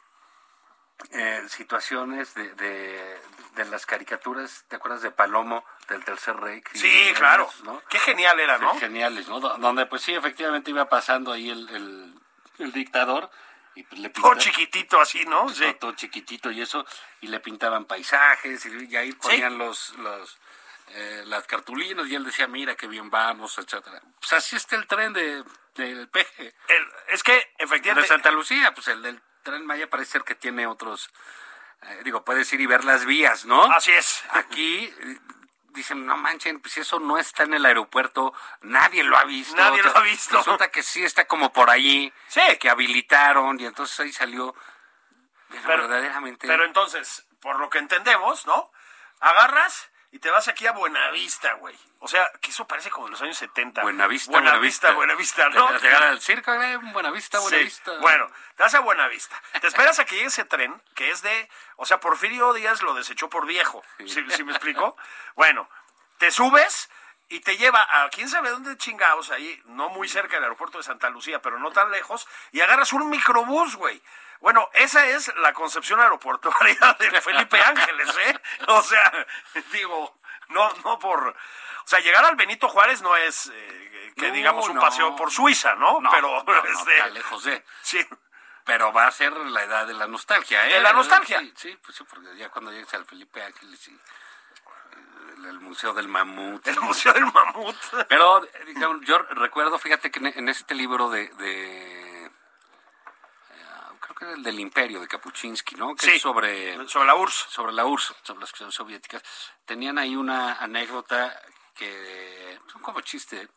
situaciones de las caricaturas, ¿te acuerdas de Palomo, del Tercer Rey? Sí, claro. ¿No? Qué genial era, ¿no? Geniales, ¿no? Donde pues sí, efectivamente iba pasando ahí el dictador y pues le pintaban... Todo chiquitito así, ¿no? Sí. Todo chiquitito y eso, y le pintaban paisajes y ahí ponían las cartulinas y él decía, mira qué bien vamos, etcétera. Pues así está el tren del peje. Es que, efectivamente... De Santa Lucía, pues el del Tren Maya parece ser que tiene otros... puedes ir y ver las vías, ¿no? Así es. Aquí dicen, no manchen, pues eso no está en el aeropuerto, nadie lo ha visto. Nadie lo ha visto. Resulta que sí está como por allí, sí, que habilitaron y entonces ahí salió. Pero verdaderamente... Pero entonces, por lo que entendemos, ¿no? Agarras y te vas aquí a Buenavista, güey. O sea, que eso parece como en los años 70. Buenavista, ¿no? Llegar al circo, Buenavista. Sí. Bueno, te vas a Buenavista. Te esperas a que llegue ese tren, que es de... O sea, Porfirio Díaz lo desechó por viejo. ¿Sí me explico? Bueno, te subes y te lleva a quién sabe dónde chingados, ahí, no muy cerca del aeropuerto de Santa Lucía, pero no tan lejos, y agarras un microbús, güey. Bueno, esa es la concepción aeroportuaria de Felipe Ángeles, ¿eh? O sea, digo, no por... O sea, llegar al Benito Juárez no es, digamos, un paseo por Suiza, ¿no? Pero está lejos de... Sí. Pero va a ser la edad de la nostalgia, ¿eh? De la nostalgia. Sí, pues sí, porque ya cuando llegues al Felipe Ángeles y el Museo del Mamut. El Museo del Mamut. Pero, digamos, yo recuerdo, fíjate que en este libro creo que era el del Imperio, de Kapuczynski, ¿no? Que sí, es sobre la URSS. Sobre la URSS, sobre las cuestiones soviéticas. Tenían ahí una anécdota que son como chiste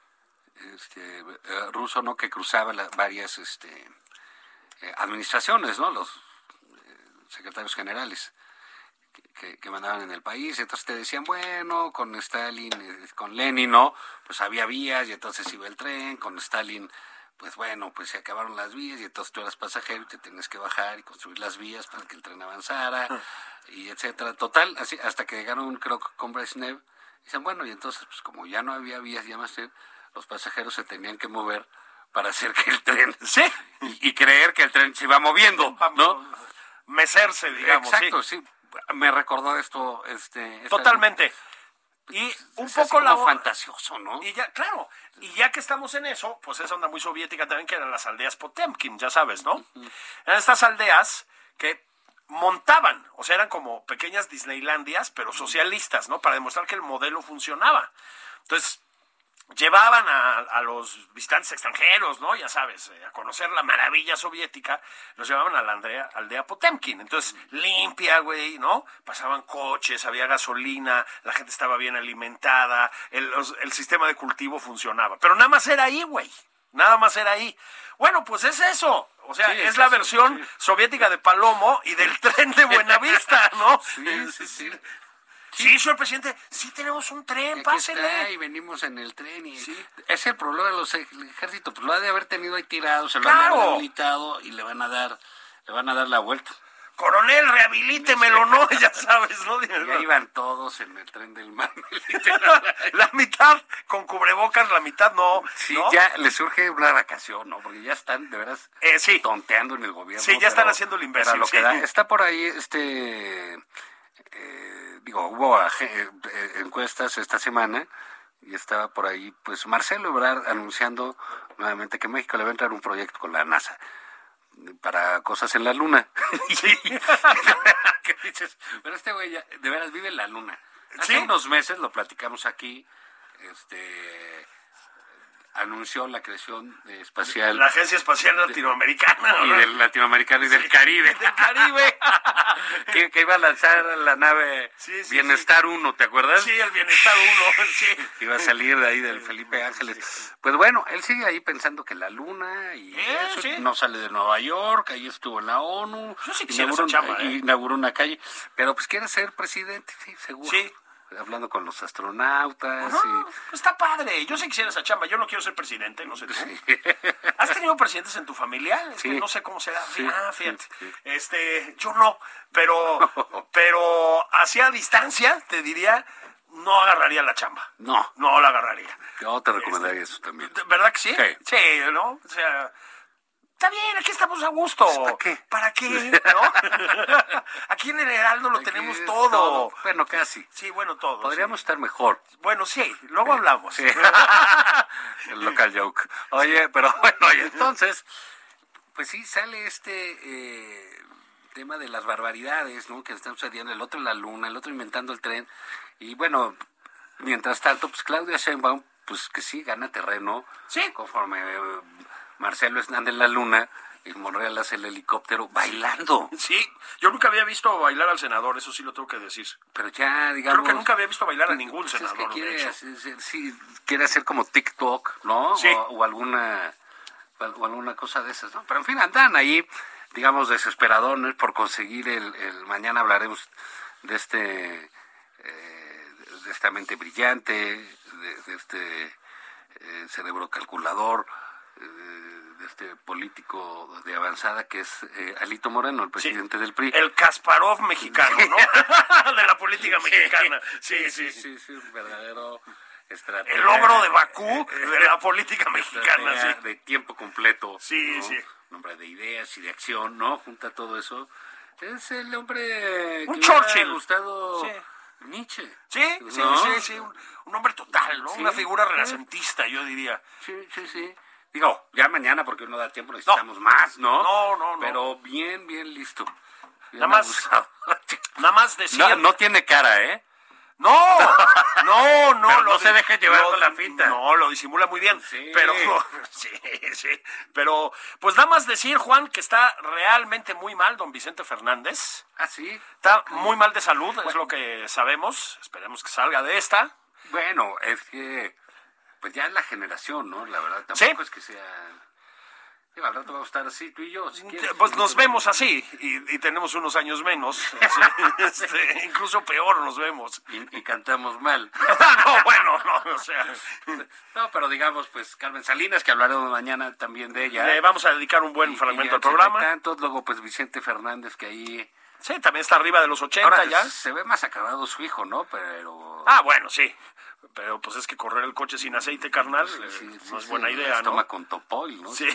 ruso, ¿no? Que cruzaba varias administraciones, ¿no? Los secretarios generales que mandaban en el país, entonces te decían, bueno, con Stalin, con Lenin, ¿no? Pues había vías y entonces iba el tren, con Stalin, pues bueno, pues se acabaron las vías y entonces tú eras pasajero y te tenías que bajar y construir las vías para que el tren avanzara, y etcétera. Total, así hasta que llegaron, creo que con Brezhnev, dicen, bueno, y entonces, pues como ya no había vías, ya más los pasajeros se tenían que mover para hacer que el tren... Sí. Y creer que el tren se iba moviendo, ¿no? Mecerse, digamos. Exacto, sí. Me recordó esto, totalmente. Y un es poco como fantasioso, ¿no? Y ya, claro, y ya que estamos en eso, pues esa onda muy soviética también, que eran las aldeas Potemkin, ya sabes, ¿no? Eran estas aldeas que montaban, o sea, eran como pequeñas Disneylandias, pero socialistas, ¿no? Para demostrar que el modelo funcionaba. Entonces, llevaban a los visitantes extranjeros, ¿no? Ya sabes, a conocer la maravilla soviética, los llevaban a la aldea Potemkin. Entonces, limpia, güey, ¿no? Pasaban coches, había gasolina, la gente estaba bien alimentada, el sistema de cultivo funcionaba. Pero nada más era ahí, güey. Nada más era ahí. Bueno, pues es eso. O sea, sí, es la versión soviética de Palomo y del tren de Buenavista, ¿no? Sí. Sí, señor presidente, sí tenemos un tren, pásele. Y venimos en el tren y es el problema de los ejércitos, pues lo ha de haber tenido ahí tirado, se lo han habilitado y le van a dar la vuelta. Coronel, rehabilítemelo, ¿no? Ya sabes, ¿no? Y ahí van todos en el tren del mame. La mitad con cubrebocas, la mitad no. Sí, ¿no? Ya les surge una vacación, ¿no? Porque ya están, de veras, tonteando en el gobierno. Sí, ya están haciendo el imbécil. Lo que da, está por ahí, hubo encuestas esta semana y estaba por ahí, pues, Marcelo Ebrard anunciando nuevamente que México le va a entrar un proyecto con la NASA para cosas en la Luna. Sí. ¿Qué dices? Pero este güey ya, de veras, vive en la Luna. Hace unos meses, lo platicamos aquí, anunció la creación espacial. La Agencia Espacial Latinoamericana. Y del latinoamericano y del Caribe. Del Caribe. que iba a lanzar la nave Bienestar 1, ¿te acuerdas? Sí, el Bienestar 1, sí. Iba a salir de ahí del Felipe Ángeles. Sí. Pues bueno, él sigue ahí pensando que la luna y eso, no sale de Nueva York, ahí estuvo en la ONU. Yo sí quisiera esa chamba, inauguró una calle, pero pues quiere ser presidente, sí, seguro. Sí. Hablando con los astronautas. No, está padre. Yo sí quisiera esa chamba. Yo no quiero ser presidente, no sé tú. Sí. ¿Has tenido presidentes en tu familia? Es que no sé cómo será. Sí. Fíjate. Sí. Yo no, pero hacia distancia, te diría, no agarraría la chamba. No la agarraría. Yo te recomendaría eso también. ¿Verdad que sí? Sí, ¿no? O sea, está bien, aquí estamos a gusto. ¿Para qué? ¿No? Aquí en el Heraldo lo tenemos todo. Bueno, casi. Sí, bueno, todo. Podríamos estar mejor. Bueno, sí, luego hablamos. Sí. El local joke. Oye, pero bueno, y entonces, pues sí, sale tema de las barbaridades, ¿no? Que están sucediendo. El otro en la luna, el otro inventando el tren. Y bueno, mientras tanto, pues Claudia Sheinbaum, pues que sí, gana terreno. Sí. Conforme Marcelo anda en la luna y Monreal hace el helicóptero bailando. Sí, yo nunca había visto bailar al senador, eso sí lo tengo que decir. Pero ya, digamos... Creo que nunca había visto bailar a ningún senador. Es que quiere hacer como TikTok, ¿no? Sí. O alguna cosa de esas, ¿no? Pero en fin, andan ahí, digamos, desesperadones por conseguir mañana hablaremos de esta mente brillante, de este cerebro calculador, de este político de avanzada que es Alito Moreno, el presidente del PRI. El Kasparov mexicano, ¿no? De la política mexicana. Sí, un verdadero estratega. El logro de Bakú de la política mexicana, sí. De tiempo completo. Sí, ¿no? Sí. Un hombre de ideas y de acción, ¿no? Junta todo eso. Es el hombre un que Churchill. Me ha gustado... Sí. Nietzsche. Sí, un hombre total, ¿no? Sí, una figura renacentista, yo diría. Sí. Digo, ya mañana, porque no da tiempo, necesitamos más, ¿no? No. Pero bien listo. Nada más decir... No tiene cara, ¿eh? No. No se deje llevar con la finta. No, lo disimula muy bien. Sí. Pero, sí. Pero, pues nada más decir, Juan, que está realmente muy mal don Vicente Fernández. ¿Ah, sí? Está muy mal de salud, es lo que sabemos. Esperemos que salga de esta. Bueno, es que, pues ya es la generación, ¿no? La verdad, tampoco es que sea... Digo, al rato vamos a estar así, tú y yo, si quieres. Pues nos vemos así, y tenemos unos años menos, incluso peor nos vemos. Y cantamos mal. O sea... No, pero digamos, pues, Carmen Salinas, que hablaremos mañana también de ella. Le vamos a dedicar un buen fragmento al programa. Luego, pues, Vicente Fernández, que ahí... Sí, también está arriba de los 80. Ahora, ya. Se ve más acabado su hijo, ¿no? Pero... bueno, sí. Pero pues es que correr el coche sin aceite, carnal, no es buena idea, ¿no? Toma con Topol, ¿no? Sí.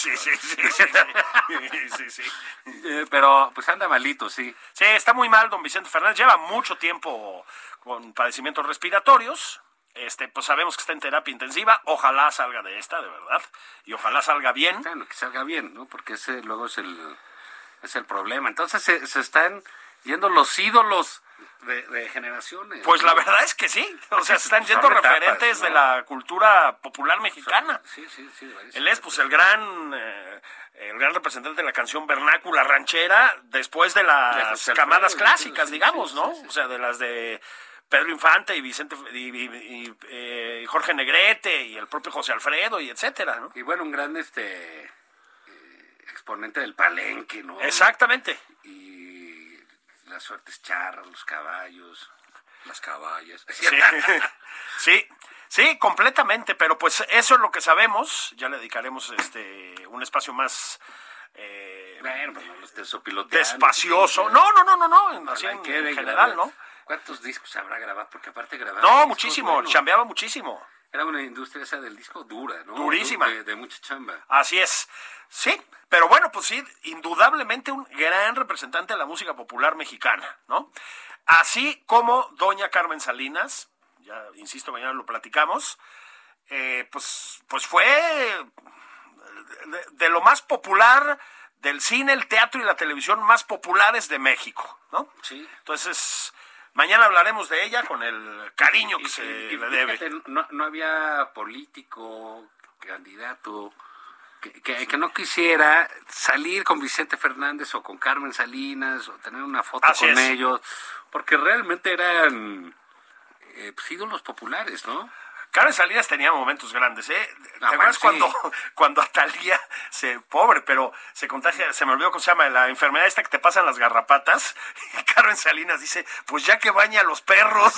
Pero pues anda malito, sí. Sí, está muy mal don Vicente Fernández. Lleva mucho tiempo con padecimientos respiratorios. Pues sabemos que está en terapia intensiva. Ojalá salga de esta, de verdad. Y ojalá salga bien. Bueno, que salga bien, ¿no? Porque ese luego es el problema. Entonces se están yendo los ídolos de generaciones. Pues la verdad es que sí. O sea, se están yendo referentes, ¿no?, de la cultura popular mexicana. Sí. Él es pues el gran representante de la canción vernácula ranchera después de las camadas clásicas, digamos, ¿no? O sea, de las de Pedro Infante y Vicente y Jorge Negrete y el propio José Alfredo y etcétera, ¿no? Y bueno, un gran exponente del palenque, ¿no? Exactamente. Y las suertes charras, los caballos, las caballas. Sí, completamente, pero pues eso es lo que sabemos. Ya le dedicaremos un espacio más bueno, pues no lo estés sopiloteando. Despacioso. No, así en general, ¿no? ¿Cuántos discos habrá grabado? Porque aparte grababa... No, muchísimo, bueno, chambeaba muchísimo. Era una industria esa del disco dura, ¿no? Durísima. De mucha chamba. Así es. Sí, pero bueno, pues sí, indudablemente un gran representante de la música popular mexicana, ¿no? Así como doña Carmen Salinas, ya insisto, mañana lo platicamos, pues fue de lo más popular del cine, el teatro y la televisión más populares de México, ¿no? Sí. Entonces... mañana hablaremos de ella con el cariño que se le debe. No había político candidato que no quisiera salir con Vicente Fernández o con Carmen Salinas o tener una foto con ellos, porque realmente eran pues, ídolos populares, ¿no? Carmen Salinas tenía momentos grandes, ¿eh? ¿Te acuerdas cuando Atalía pobre, pero se contagia, se me olvidó cómo se llama, la enfermedad esta que te pasan las garrapatas? Y Carmen Salinas dice, pues ya que baña a los perros.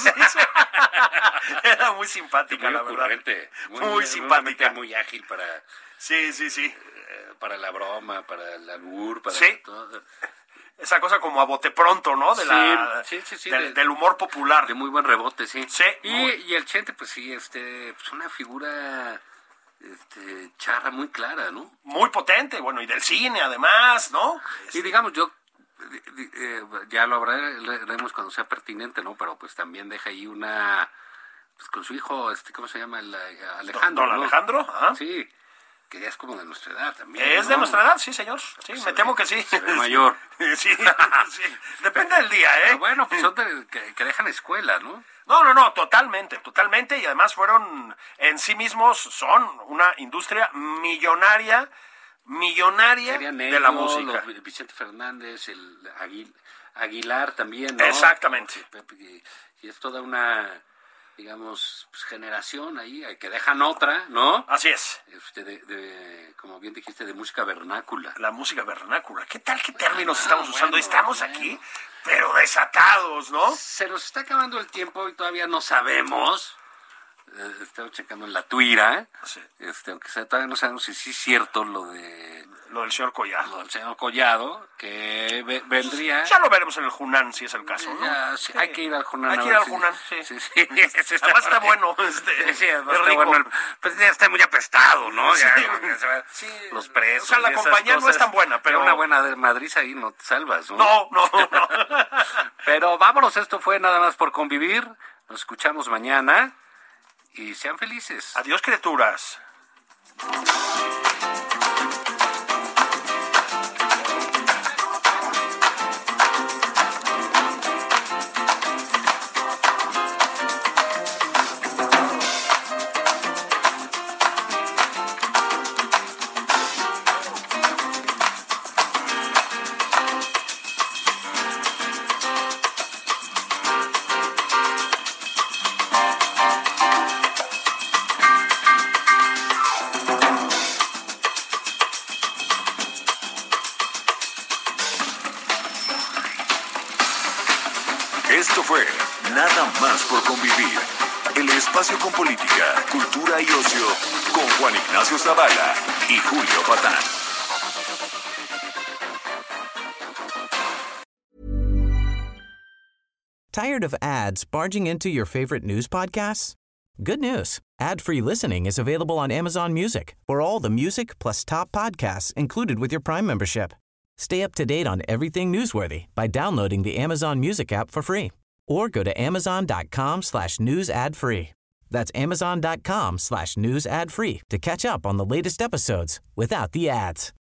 Era muy simpática, la verdad. Muy simpática. Muy ágil para... Sí. Para la broma, para el albur, para todo. Esa cosa como a bote pronto, ¿no? Del humor popular. De muy buen rebote, sí. Y el Chente, pues sí, pues una figura charra muy clara, ¿no? Muy potente, bueno, y del cine además, ¿no? Y digamos, yo ya lo hablaremos cuando sea pertinente, ¿no? Pero pues también deja ahí una, pues con su hijo, ¿cómo se llama? Alejandro, ¿no? Alejandro, sí. Que ya es como de nuestra edad también. ¿Es de nuestra edad? Sí, señor. Sí, me temo que sí. Se ve mayor. Sí. Depende del día, ¿eh? Pero bueno, pues son que dejan escuela, ¿no? No, totalmente. Y además en sí mismos, son una industria millonaria de la música. Vicente Fernández, el Aguilar también, ¿no? Exactamente. Y es toda una... digamos, pues, generación ahí, que dejan otra, ¿no? Así es. Como bien dijiste, de música vernácula. La música vernácula. ¿Qué términos estamos usando? Estamos aquí, pero desatados, ¿no? Se nos está acabando el tiempo y todavía no sabemos. Estamos checando en la tuira, aunque todavía no sabemos si sí es cierto lo del señor Collado. Lo del señor Collado, que vendría... Ya lo veremos en el Junán, si es el caso, ¿no? Sí. Hay que ir al Junán. Sí. Además está bueno. Está bueno. Pues ya está muy apestado, ¿no? Los presos. O sea, la compañía no es tan buena, pero... Una buena de Madrid ahí no te salvas, ¿no? No. Pero vámonos, esto fue Nada Más por Convivir. Nos escuchamos mañana. Y sean felices. Adiós, criaturas. Esto fue Nada Más por Convivir. El espacio con política, cultura y ocio con Juan Ignacio Zavala y Julio Patán. Tired of ads barging into your favorite news podcasts? Good news. Ad-free listening is available on Amazon Music for all the music plus top podcasts included with your Prime membership. Stay up to date on everything newsworthy by downloading the Amazon Music app for free or go to amazon.com/news ad free. That's amazon.com/news ad free to catch up on the latest episodes without the ads.